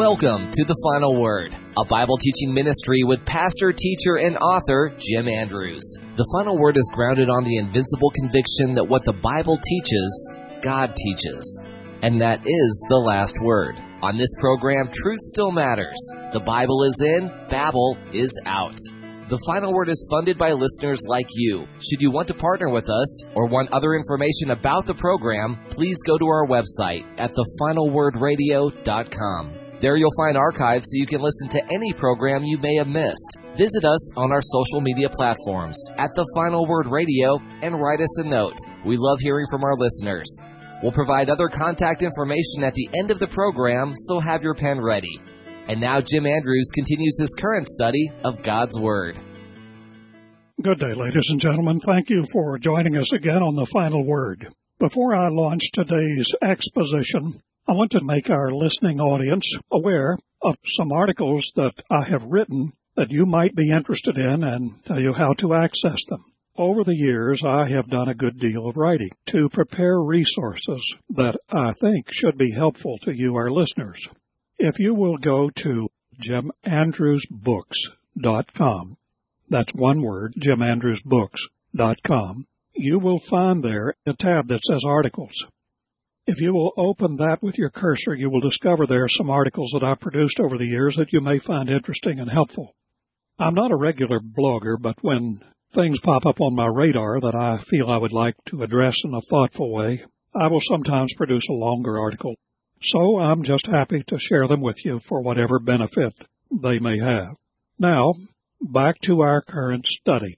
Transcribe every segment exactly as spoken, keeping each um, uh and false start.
Welcome to The Final Word, a Bible teaching ministry with pastor, teacher, and author Jim Andrews. The Final Word is grounded on the invincible conviction that what the Bible teaches, God teaches, and that is the last word. On this program, truth still matters. The Bible is in, Babel is out. The Final Word is funded by listeners like you. Should you want to partner with us or want other information about the program, please go to our website at the final word radio dot com. There you'll find archives so you can listen to any program you may have missed. Visit us on our social media platforms at The Final Word Radio and write us a note. We love hearing from our listeners. We'll provide other contact information at the end of the program, so have your pen ready. And now Jim Andrews continues his current study of God's Word. Good day, ladies and gentlemen. Thank you for joining us again on The Final Word. Before I launch today's exposition, I want to make our listening audience aware of some articles that I have written that you might be interested in and tell you how to access them. Over the years, I have done a good deal of writing to prepare resources that I think should be helpful to you, our listeners. If you will go to jim andrews books dot com, that's one word, jim andrews books dot com, you will find there a tab that says Articles. If you will open that with your cursor, you will discover there are some articles that I've produced over the years that you may find interesting and helpful. I'm not a regular blogger, but when things pop up on my radar that I feel I would like to address in a thoughtful way, I will sometimes produce a longer article. So I'm just happy to share them with you for whatever benefit they may have. Now, back to our current study.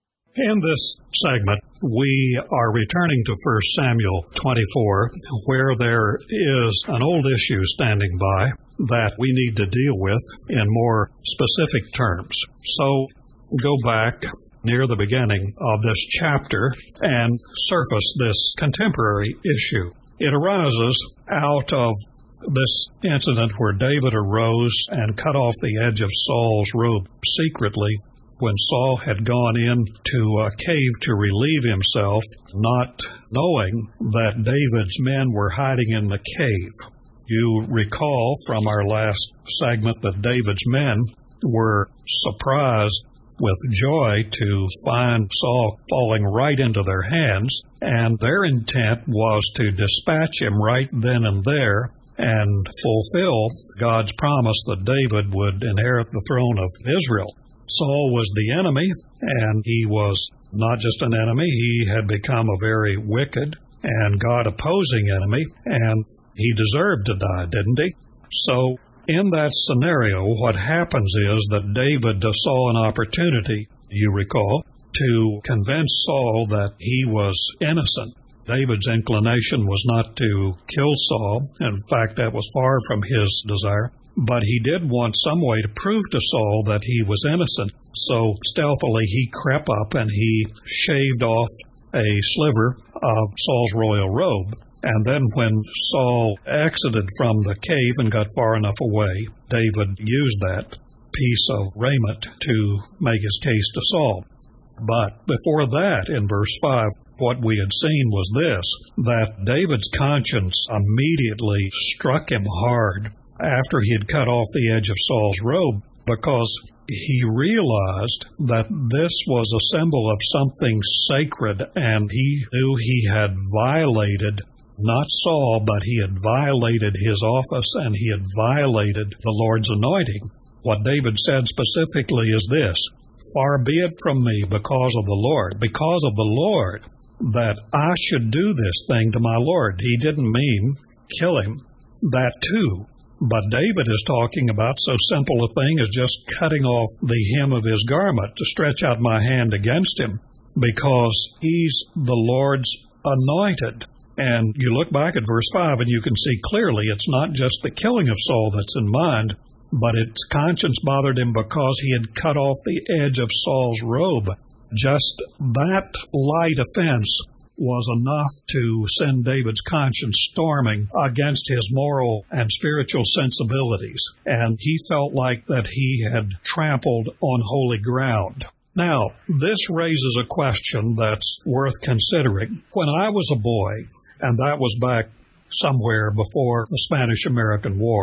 In this segment, we are returning to First Samuel twenty-four, where there is an old issue standing by that we need to deal with in more specific terms. So go back near the beginning of this chapter and surface this contemporary issue. It arises out of this incident where David arose and cut off the edge of Saul's robe secretly when Saul had gone into a cave to relieve himself, not knowing that David's men were hiding in the cave. You recall from our last segment that David's men were surprised with joy to find Saul falling right into their hands, and their intent was to dispatch him right then and there and fulfill God's promise that David would inherit the throne of Israel. Saul was the enemy, and he was not just an enemy, he had become a very wicked and God-opposing enemy, and he deserved to die, didn't he? So, in that scenario, what happens is that David saw an opportunity, you recall, to convince Saul that he was innocent. David's inclination was not to kill Saul. In fact, that was far from his desire. But he did want some way to prove to Saul that he was innocent. So stealthily he crept up and he shaved off a sliver of Saul's royal robe. And then when Saul exited from the cave and got far enough away, David used that piece of raiment to make his case to Saul. But before that, in verse five, what we had seen was this, that David's conscience immediately struck him hard after he had cut off the edge of Saul's robe, because he realized that this was a symbol of something sacred, and he knew he had violated not Saul, but he had violated his office, and he had violated the Lord's anointing. What David said specifically is this, "Far be it from me because of the Lord, because of the Lord, that I should do this thing to my Lord." He didn't mean kill him, that too. But David is talking about so simple a thing as just cutting off the hem of his garment to stretch out my hand against him, because he's the Lord's anointed. And you look back at verse five and you can see clearly it's not just the killing of Saul that's in mind, but its conscience bothered him because he had cut off the edge of Saul's robe. Just that light offense was enough to send David's conscience storming against his moral and spiritual sensibilities, and he felt like that he had trampled on holy ground. Now, this raises a question that's worth considering. When I was a boy, and that was back somewhere before the Spanish-American War,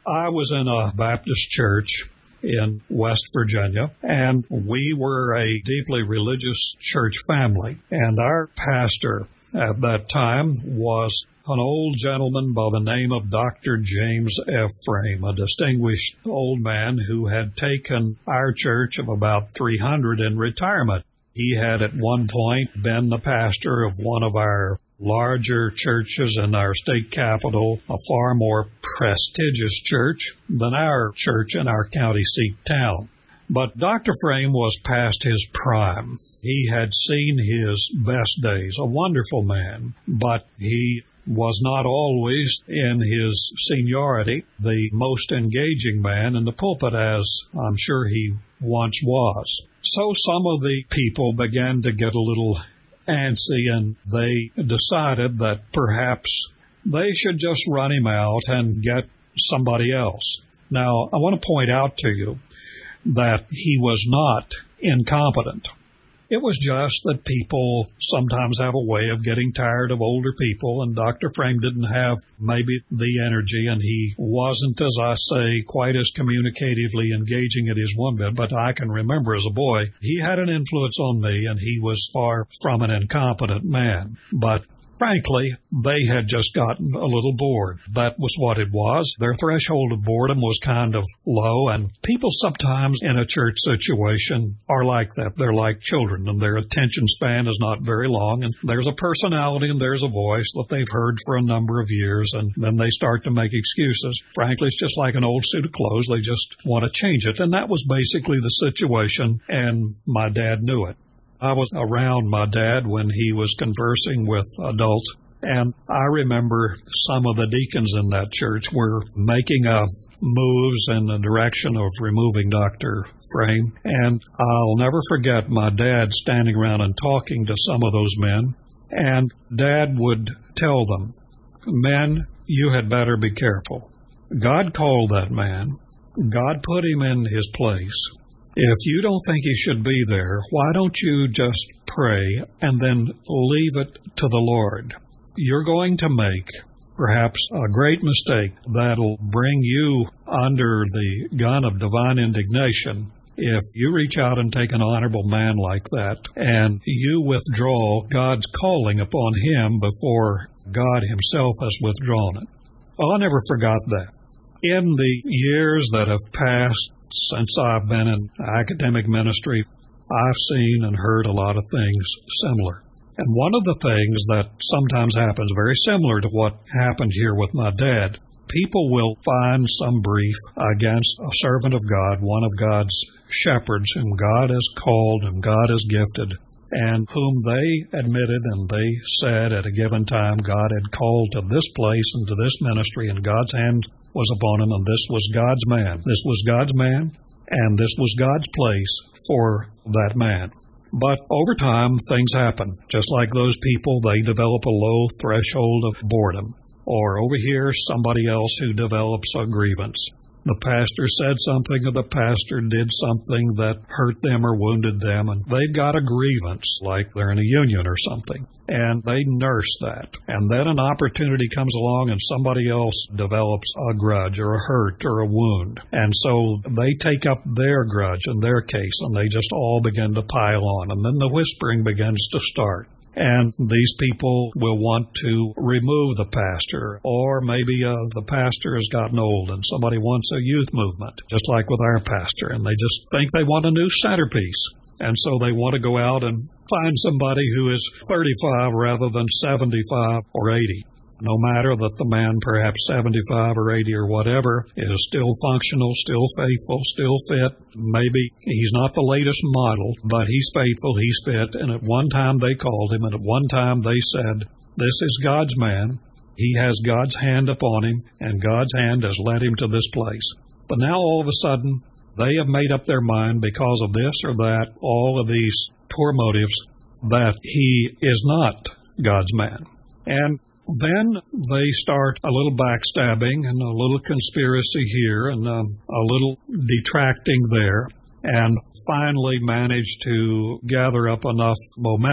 I was in a Baptist church in West Virginia, and we were a deeply religious church family. And our pastor at that time was an old gentleman by the name of Doctor James F. Frame, a distinguished old man who had taken our church of about three hundred in retirement. He had at one point been the pastor of one of our larger churches in our state capital, a far more prestigious church than our church in our county seat town. But Doctor Frame was past his prime. He had seen his best days, a wonderful man, but he was not always in his seniority the most engaging man in the pulpit, as I'm sure he once was. So some of the people began to get a little antsy, and they decided that perhaps they should just run him out and get somebody else. Now, I want to point out to you that he was not incompetent. It was just that people sometimes have a way of getting tired of older people, and Doctor Frame didn't have maybe the energy, and he wasn't, as I say, quite as communicatively engaging as his one bit, but I can remember as a boy, he had an influence on me, and he was far from an incompetent man. But frankly, they had just gotten a little bored. That was what it was. Their threshold of boredom was kind of low, and people sometimes in a church situation are like that. They're like children, and their attention span is not very long, and there's a personality and there's a voice that they've heard for a number of years, and then they start to make excuses. Frankly, it's just like an old suit of clothes. They just want to change it, and that was basically the situation, and my dad knew it. I was around my dad when he was conversing with adults, and I remember some of the deacons in that church were making uh, moves in the direction of removing Doctor Frame, and I'll never forget my dad standing around and talking to some of those men, and Dad would tell them, "Men, you had better be careful. God called that man. God put him in his place. If you don't think he should be there, why don't you just pray and then leave it to the Lord? You're going to make perhaps a great mistake that'll bring you under the gun of divine indignation if you reach out and take an honorable man like that and you withdraw God's calling upon him before God himself has withdrawn it." Well, I never forgot that. In the years that have passed since I've been in academic ministry, I've seen and heard a lot of things similar. And one of the things that sometimes happens, very similar to what happened here with my dad, people will find some brief against a servant of God, one of God's shepherds whom God has called, whom God has gifted, and whom they admitted and they said at a given time God had called to this place and to this ministry, and God's hand was upon him, and this was God's man. This was God's man, and this was God's place for that man. But over time, things happen. Just like those people, they develop a low threshold of boredom. Or over here, somebody else who develops a grievance. The pastor said something, or the pastor did something that hurt them or wounded them, and they've got a grievance, like they're in a union or something, and they nurse that. And then an opportunity comes along and somebody else develops a grudge or a hurt or a wound. And so they take up their grudge and their case, and they just all begin to pile on, and then the whispering begins to start. And these people will want to remove the pastor, or maybe uh, the pastor has gotten old and somebody wants a youth movement, just like with our pastor, and they just think they want a new centerpiece. And so they want to go out and find somebody who is thirty-five rather than seventy-five or eighty. No matter that the man, perhaps seventy-five or eighty or whatever, is still functional, still faithful, still fit. Maybe he's not the latest model, but he's faithful, he's fit. And at one time they called him, and at one time they said, "This is God's man. He has God's hand upon him, and God's hand has led him to this place." But now all of a sudden, they have made up their mind because of this or that, all of these poor motives, that he is not God's man. And then they start a little backstabbing and a little conspiracy here and um, a little detracting there, and finally manage to gather up enough momentum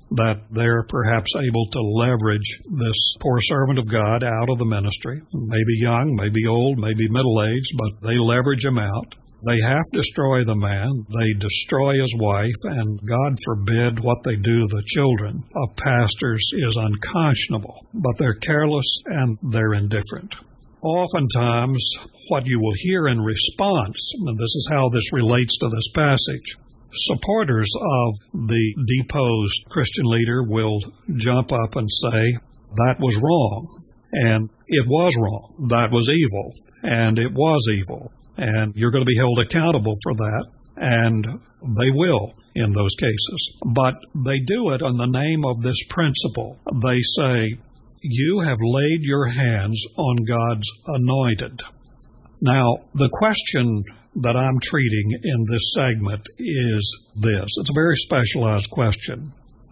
that they're perhaps able to leverage this poor servant of God out of the ministry. Maybe young, maybe old, maybe middle-aged, but they leverage him out. They half destroy the man, they destroy his wife, and God forbid what they do to the children of pastors is unconscionable. But they're careless and they're indifferent. Oftentimes, what you will hear in response, and this is how this relates to this passage, supporters of the deposed Christian leader will jump up and say, that was wrong, and it was wrong, that was evil, and it was evil. And you're going to be held accountable for that, and they will in those cases. But they do it in the name of this principle. They say, you have laid your hands on God's anointed. Now, the question that I'm treating in this segment is this. It's a very specialized question.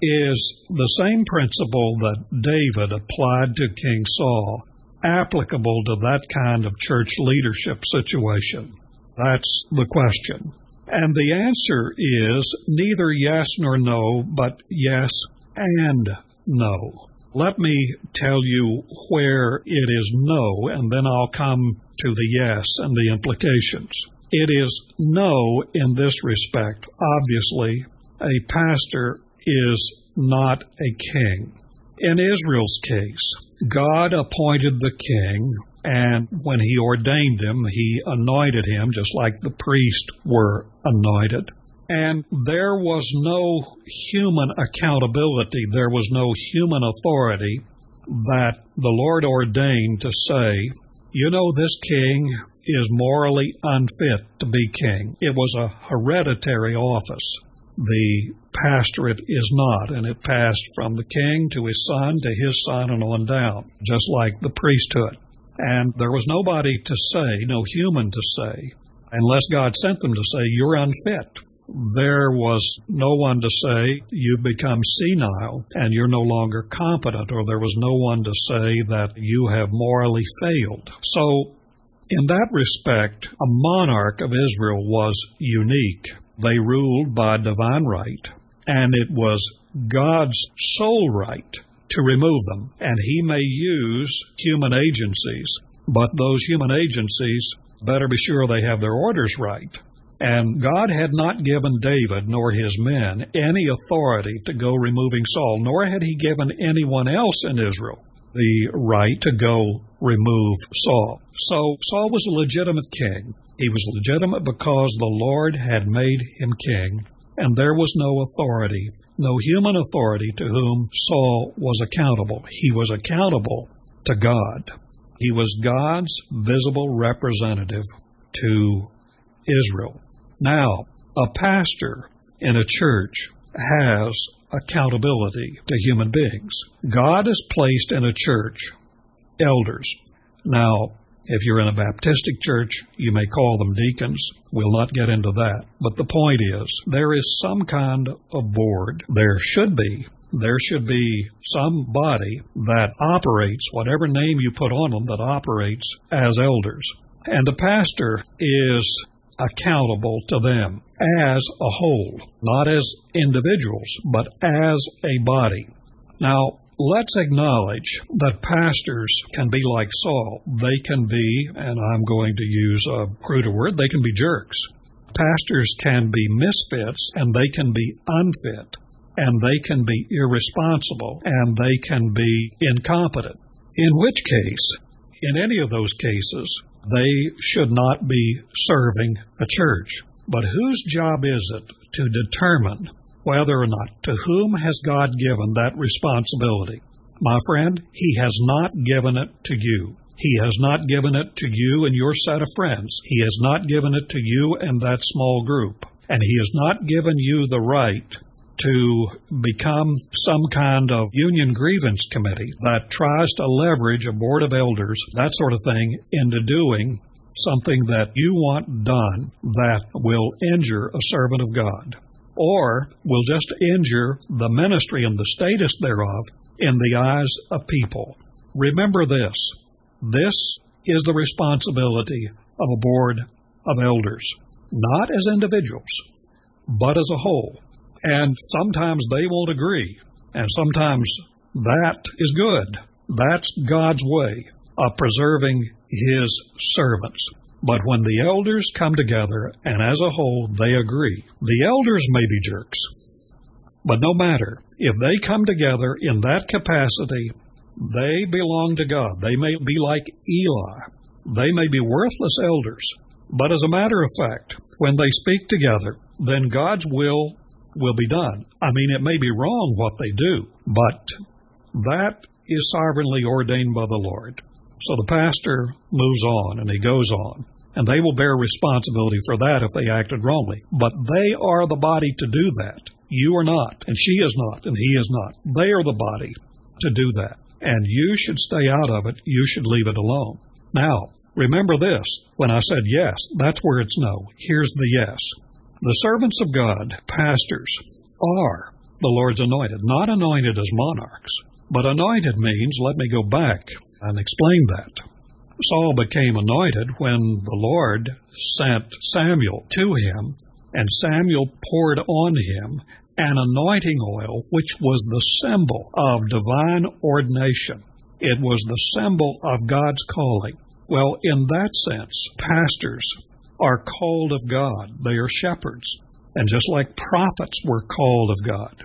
Is the same principle that David applied to King Saul applicable to that kind of church leadership situation? That's the question. And the answer is neither yes nor no, but yes and no. Let me tell you where it is no, and then I'll come to the yes and the implications. It is no in this respect. Obviously, a pastor is not a king. In Israel's case, God appointed the king, and when he ordained him, he anointed him just like the priests were anointed. And there was no human accountability, there was no human authority that the Lord ordained to say, you know, this king is morally unfit to be king. It was a hereditary office. The pastorate is not, and it passed from the king to his son to his son and on down, just like the priesthood. And there was nobody to say, no human to say, unless God sent them to say, you're unfit. There was no one to say, you've become senile and you're no longer competent, or there was no one to say that you have morally failed. So, in that respect, a monarch of Israel was unique. They ruled by divine right, and it was God's sole right to remove them. And he may use human agencies, but those human agencies better be sure they have their orders right. And God had not given David nor his men any authority to go removing Saul, nor had he given anyone else in Israel the right to go remove Saul. So Saul was a legitimate king. He was legitimate because the Lord had made him king, and there was no authority, no human authority to whom Saul was accountable. He was accountable to God. He was God's visible representative to Israel. Now, a pastor in a church has accountability to human beings. God has placed in a church elders. Now, if you're in a Baptistic church, you may call them deacons. We'll not get into that. But the point is, there is some kind of board. There should be. There should be some body that operates, whatever name you put on them, that operates as elders. And the pastor is accountable to them as a whole, not as individuals, but as a body. Now, let's acknowledge that pastors can be like Saul. They can be, and I'm going to use a cruder word, they can be jerks. Pastors can be misfits, and they can be unfit, and they can be irresponsible, and they can be incompetent. In which case, in any of those cases, they should not be serving a church. But whose job is it to determine whether or not, to whom has God given that responsibility? My friend, He has not given it to you. He has not given it to you and your set of friends. He has not given it to you and that small group. And He has not given you the right to become some kind of union grievance committee that tries to leverage a board of elders, that sort of thing, into doing something that you want done that will injure a servant of God, or will just injure the ministry and the status thereof in the eyes of people. Remember this. This is the responsibility of a board of elders, not as individuals, but as a whole. And sometimes they won't agree. And sometimes that is good. That's God's way of preserving His servants. But when the elders come together, and as a whole they agree, the elders may be jerks. But no matter, if they come together in that capacity, they belong to God. They may be like Eli. They may be worthless elders. But as a matter of fact, when they speak together, then God's will will be done. I mean, it may be wrong what they do, but that is sovereignly ordained by the Lord. So the pastor moves on and he goes on, and they will bear responsibility for that if they acted wrongly. But they are the body to do that. You are not, and she is not, and he is not. They are the body to do that. And you should stay out of it. You should leave it alone. Now, remember this. When I said yes, that's where it's no. Here's the yes. The servants of God, pastors, are the Lord's anointed. Not anointed as monarchs, but anointed means, let me go back and explain that. Saul became anointed when the Lord sent Samuel to him, and Samuel poured on him an anointing oil, which was the symbol of divine ordination. It was the symbol of God's calling. Well, in that sense, pastors are called of God. They are shepherds. And just like prophets were called of God,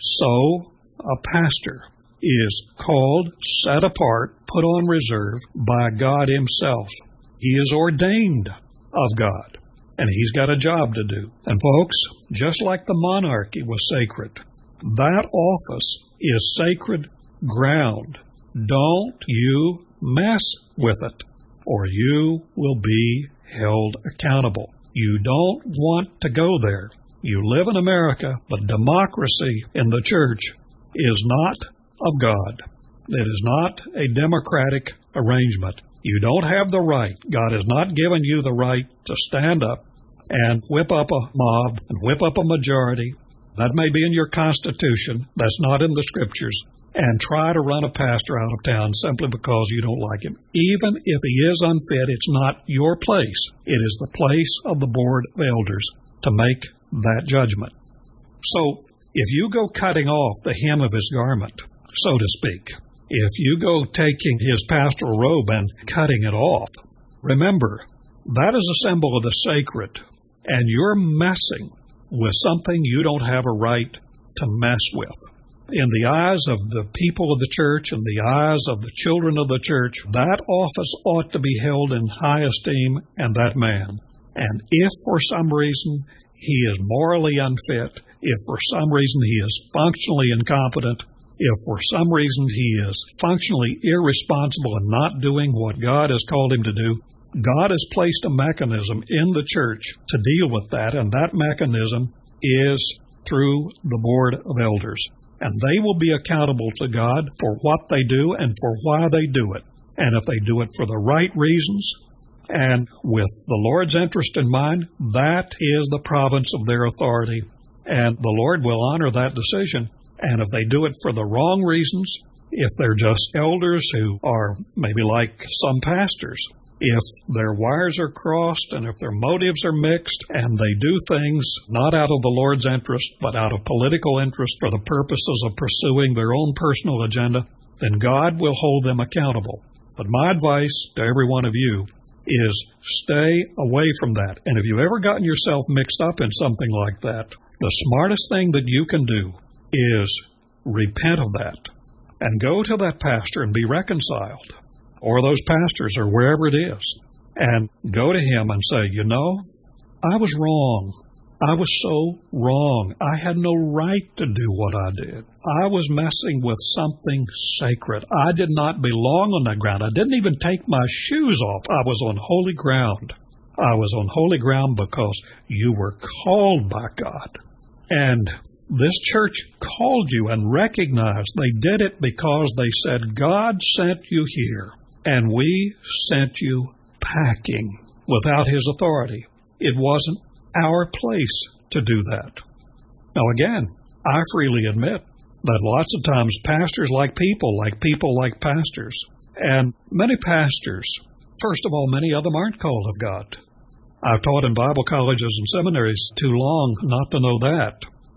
so a pastor is called, set apart, put on reserve by God Himself. He is ordained of God, and He's got a job to do. And folks, just like the monarchy was sacred, that office is sacred ground. Don't you mess with it, or you will be held accountable. You don't want to go there. You live in America, but democracy in the church is not of God. It is not a democratic arrangement. You don't have the right. God has not given you the right to stand up and whip up a mob and whip up a majority. That may be in your Constitution. That's not in the Scriptures. And try to run a pastor out of town simply because you don't like him. Even if he is unfit, it's not your place. It is the place of the board of elders to make that judgment. So, if you go cutting off the hem of his garment, so to speak, if you go taking his pastoral robe and cutting it off, remember, that is a symbol of the sacred, and you're messing with something you don't have a right to mess with. In the eyes of the people of the church and the eyes of the children of the church, that office ought to be held in high esteem, and that man. And if for some reason he is morally unfit, if for some reason he is functionally incompetent, if for some reason he is functionally irresponsible and not doing what God has called him to do, God has placed a mechanism in the church to deal with that, and that mechanism is through the board of elders. And they will be accountable to God for what they do and for why they do it. And if they do it for the right reasons and with the Lord's interest in mind, that is the province of their authority. And the Lord will honor that decision. And if they do it for the wrong reasons, if they're just elders who are maybe like some pastors, if their wires are crossed and if their motives are mixed and they do things not out of the Lord's interest but out of political interest for the purposes of pursuing their own personal agenda, then God will hold them accountable. But my advice to every one of you is stay away from that. And if you've ever gotten yourself mixed up in something like that, the smartest thing that you can do is repent of that and go to that pastor and be reconciled, or those pastors, or wherever it is, and go to him and say, you know, I was wrong. I was so wrong. I had no right to do what I did. I was messing with something sacred. I did not belong on that ground. I didn't even take my shoes off. I was on holy ground. I was on holy ground because you were called by God. And this church called you and recognized they did it because they said, God sent you here. And we sent you packing without His authority. It wasn't our place to do that. Now again, I freely admit that lots of times pastors like people, like people like pastors. And many pastors, first of all, many of them aren't called of God. I've taught in Bible colleges and seminaries too long not to know that.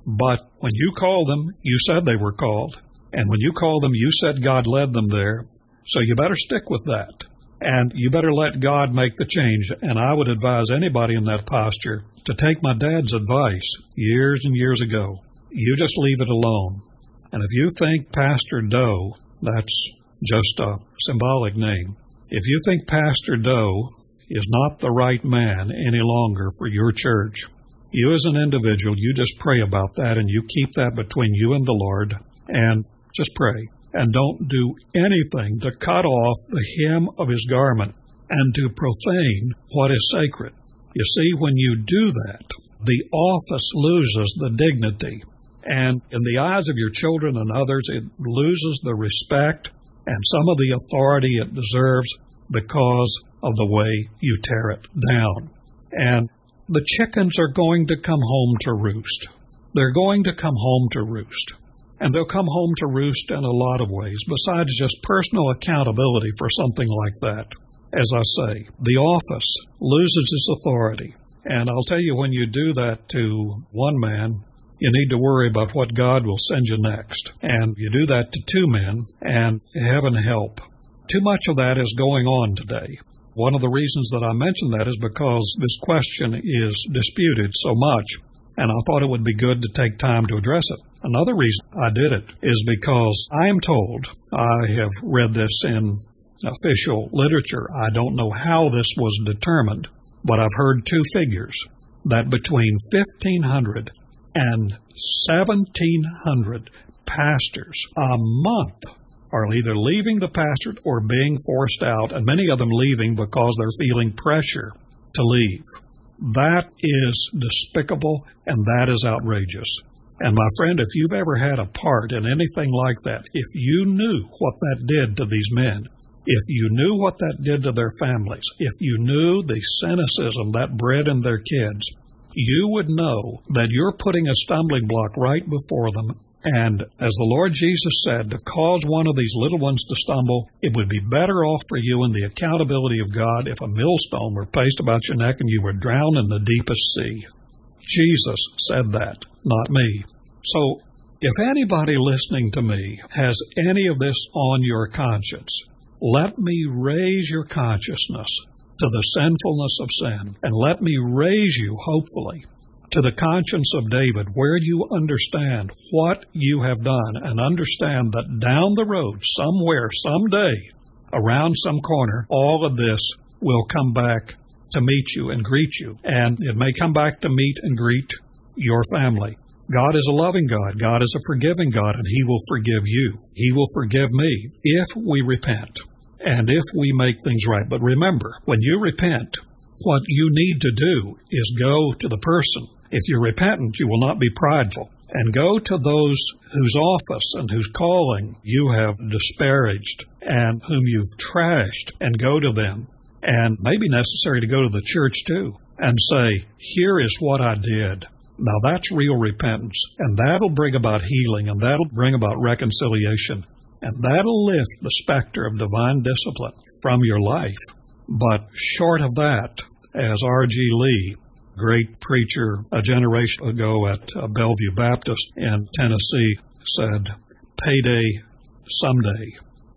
But when you called them, you said they were called. And when you called them, you said God led them there. So you better stick with that. And you better let God make the change. And I would advise anybody in that posture to take my dad's advice years and years ago. You just leave it alone. And if you think Pastor Doe, that's just a symbolic name, if you think Pastor Doe is not the right man any longer for your church, you as an individual, you just pray about that and you keep that between you and the Lord and just pray. And don't do anything to cut off the hem of his garment and to profane what is sacred. You see, when you do that, the office loses the dignity. And in the eyes of your children and others, it loses the respect and some of the authority it deserves because of the way you tear it down. And the chickens are going to come home to roost. They're going to come home to roost. And they'll come home to roost in a lot of ways, besides just personal accountability for something like that. As I say, the office loses its authority. And I'll tell you, when you do that to one man, you need to worry about what God will send you next. And you do that to two men, and heaven help. Too much of that is going on today. One of the reasons that I mention that is because this question is disputed so much, and I thought it would be good to take time to address it. Another reason I did it is because I am told, I have read this in official literature, I don't know how this was determined, but I've heard two figures, that between fifteen hundred and seventeen hundred pastors a month are either leaving the pastorate or being forced out, and many of them leaving because they're feeling pressure to leave. That is despicable, and that is outrageous. And my friend, if you've ever had a part in anything like that, if you knew what that did to these men, if you knew what that did to their families, if you knew the cynicism that bred in their kids, you would know that you're putting a stumbling block right before them. And as the Lord Jesus said, to cause one of these little ones to stumble, it would be better off for you in the accountability of God if a millstone were placed about your neck and you were drowned in the deepest sea. Jesus said that, not me. So if anybody listening to me has any of this on your conscience, let me raise your consciousness to the sinfulness of sin, and let me raise you, hopefully, to the conscience of David, where you understand what you have done and understand that down the road, somewhere, someday, around some corner, all of this will come back to meet you and greet you. And it may come back to meet and greet your family. God is a loving God. God is a forgiving God, and He will forgive you. He will forgive me if we repent and if we make things right. But remember, when you repent, what you need to do is go to the person. If you're repentant, you will not be prideful. And go to those whose office and whose calling you have disparaged and whom you've trashed, and go to them. And maybe necessary to go to the church too and say, here is what I did. Now that's real repentance, and that'll bring about healing, and that'll bring about reconciliation, and that'll lift the specter of divine discipline from your life. But short of that, as R G Lee, great preacher a generation ago at Bellevue Baptist in Tennessee, said, payday someday.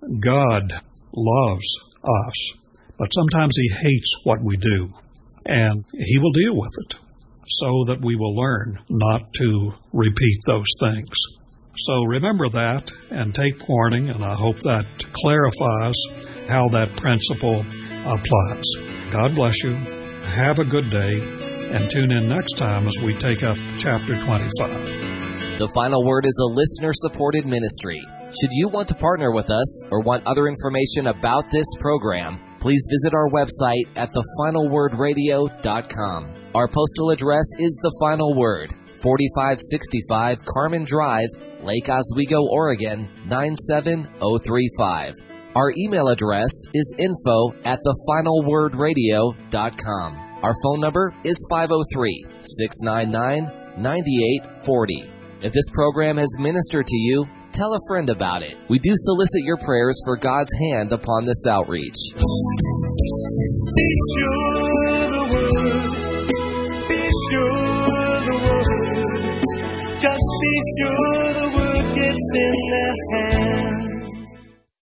God loves us, but sometimes He hates what we do, and He will deal with it so that we will learn not to repeat those things. So remember that and take warning, and I hope that clarifies how that principle applies. God bless you. Have a good day, and tune in next time as we take up chapter twenty-five. The Final Word is a listener-supported ministry. Should you want to partner with us or want other information about this program, please visit our website at the final word radio dot com. Our postal address is The Final Word, forty-five sixty-five Carmen Drive, Lake Oswego, Oregon, nine seven zero three five. Our email address is info at the final word radio dot com. Our phone number is five oh three, six nine nine, nine eight four oh. If this program has ministered to you, tell a friend about it. We do solicit your prayers for God's hand upon this outreach. Be sure the word, be sure the word, just sure the word gets in their hands.